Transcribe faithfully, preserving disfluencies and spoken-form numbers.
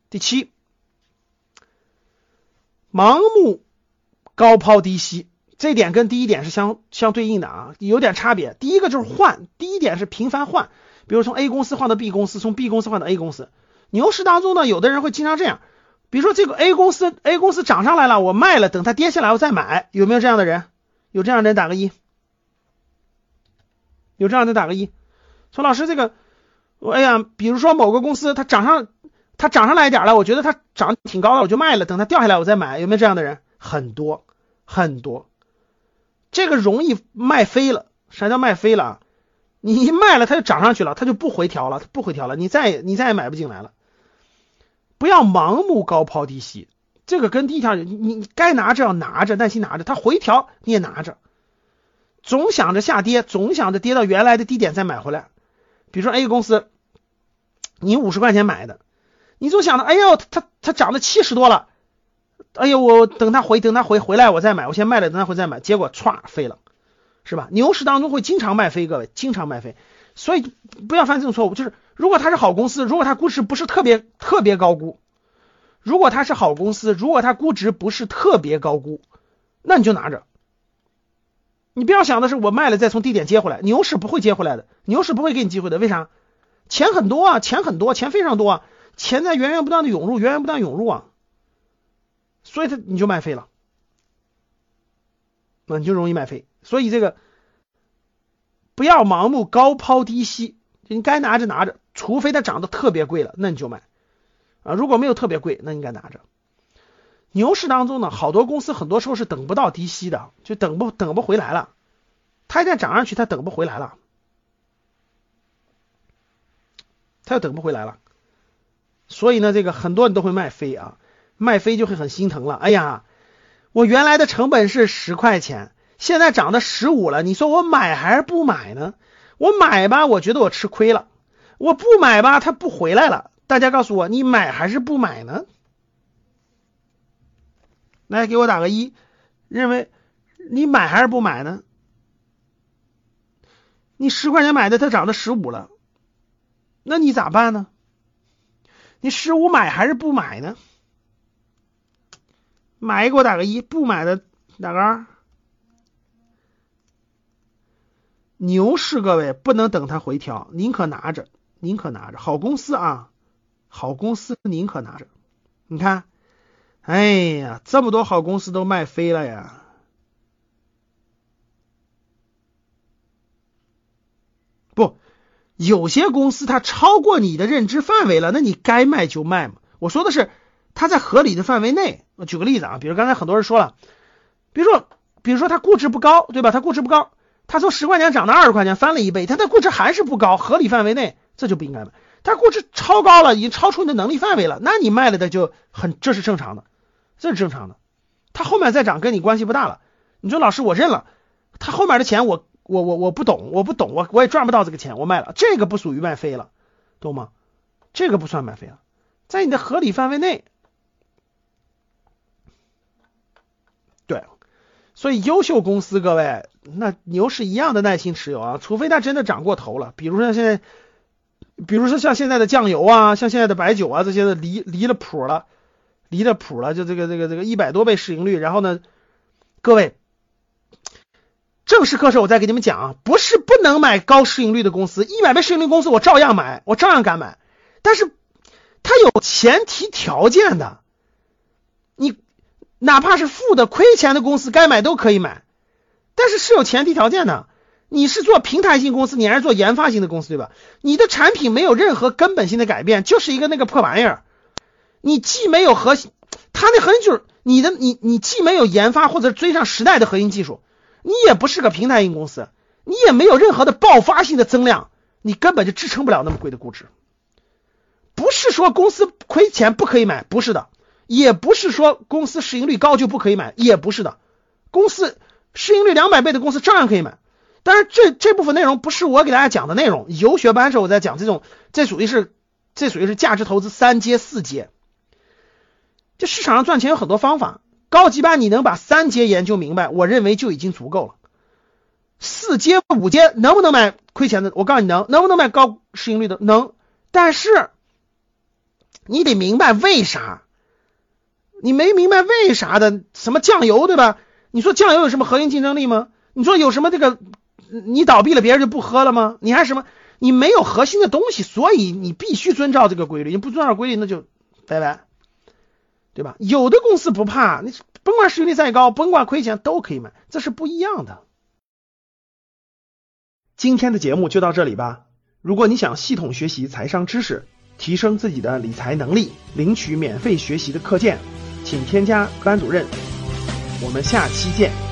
第七，盲目高抛低吸，这点跟第一点是相相对应的啊，有点差别。第一个就是换，第一点是频繁换，比如从 A 公司换到 B 公司，从 B 公司换到 A 公司。牛市当中呢，有的人会经常这样，比如说这个 A 公司 A 公司涨上来了，我卖了，等它跌下来我再买，有没有这样的人？有这样的人打个一，有这样的人打个一。说老师这个，哎呀，比如说某个公司它涨上它涨上来一点了，我觉得它涨挺高的，我就卖了，等它掉下来我再买，有没有这样的人？很多很多，这个容易卖飞了。啥叫卖飞了啊？你一卖了它就涨上去了，它就不回调了，它不回调了，你再你再也买不进来了。不要盲目高抛低吸，这个跟第一条，你你该拿着要拿着，耐心拿着，它回调你也拿着，总想着下跌，总想着跌到原来的低点再买回来。比如说 A 公司，你五十块钱买的，你总想着，哎呦，它它涨到七十多了，哎呦，我等它回等它回回来我再买，我先卖了，等它回再买，结果歘飞了，是吧？牛市当中会经常卖飞，各位经常卖飞，所以不要犯这种错误。就是如果它是好公司，如果它估值不是特别特别高估，如果它是好公司，如果它估值不是特别高估，那你就拿着。你不要想的是我卖了再从低点接回来，牛市不会接回来的，牛市不会给你机会的。为啥？钱很多啊，钱很多，钱非常多啊，钱在源源不断的涌入，源源不断涌入啊，所以它你就卖飞了，那你就容易卖飞。所以这个不要盲目高抛低吸，你该拿着拿着，除非它涨得特别贵了，那你就买啊。如果没有特别贵，那你该拿着。牛市当中呢，好多公司很多时候是等不到低吸的，就等不等不回来了，它一旦涨上去，它等不回来了，它又等不回来了。所以呢，这个很多人都会卖飞啊，卖飞就会很心疼了。哎呀，我原来的成本是十块钱，现在涨到十五了，你说我买还是不买呢？我买吧，我觉得我吃亏了；我不买吧，它不回来了。大家告诉我，你买还是不买呢？来，给我打个一，认为你买还是不买呢？你十块钱买的，它涨到十五了，那你咋办呢？你十五买还是不买呢？买给我打个一，不买的打个二。牛市各位不能等它回调，宁可拿着，宁可拿着。好公司啊，好公司宁可拿着。你看，哎呀，这么多好公司都卖飞了呀。不，有些公司它超过你的认知范围了，那你该卖就卖嘛。我说的是它在合理的范围内。我举个例子啊，比如刚才很多人说了，比如说比如说它估值不高，对吧？它估值不高，它从十块钱涨到二十块钱，翻了一倍，它的估值还是不高，合理范围内，这就不应该买。它估值超高了，已经超出你的能力范围了，那你卖了的就很，这是正常的，这是正常的。它后面再涨跟你关系不大了。你说老师我认了，它后面的钱我我我我不懂，我不懂，我我也赚不到这个钱，我卖了，这个不属于卖飞了，懂吗？这个不算卖飞了，在你的合理范围内。对，所以优秀公司各位，那牛市一样的耐心持有啊，除非它真的涨过头了，比如说现在，比如说像现在的酱油啊，像现在的白酒啊，这些的离离了谱了，离了谱了，就这个这个这个一百多倍市盈率，然后呢，各位。正式课时我再给你们讲啊，不是不能买高市盈率的公司，一百倍市盈率公司我照样买，我照样敢买，但是它有前提条件的，你哪怕是负的亏钱的公司该买都可以买，但是是有前提条件的。你是做平台型公司，你还是做研发型的公司，对吧？你的产品没有任何根本性的改变，就是一个那个破玩意儿，你既没有核心，它的核心就是你的你你既没有研发或者追上时代的核心技术，你也不是个平台型公司，你也没有任何的爆发性的增量，你根本就支撑不了那么贵的估值。不是说公司亏钱不可以买，不是的，也不是说公司市盈率高就不可以买，也不是的，公司市盈率两百倍的公司照样可以买。当然这这部分内容不是我给大家讲的内容，游学班时候我在讲这种，这属于是这属于是价值投资三阶四阶。这市场上赚钱有很多方法，高级班你能把三阶研究明白，我认为就已经足够了。四阶五阶能不能买亏钱的？我告诉你能。能不能买高市盈率的？能。但是你得明白为啥。你没明白为啥的，什么酱油对吧？你说酱油有什么核心竞争力吗？你说有什么这个你倒闭了别人就不喝了吗？你还什么？你没有核心的东西，所以你必须遵照这个规律，你不遵照规律那就拜拜，对吧？有的公司不怕，你甭管市盈率再高，甭管亏钱都可以买，这是不一样的。今天的节目就到这里吧。如果你想系统学习财商知识，提升自己的理财能力，领取免费学习的课件，请添加班主任。我们下期见。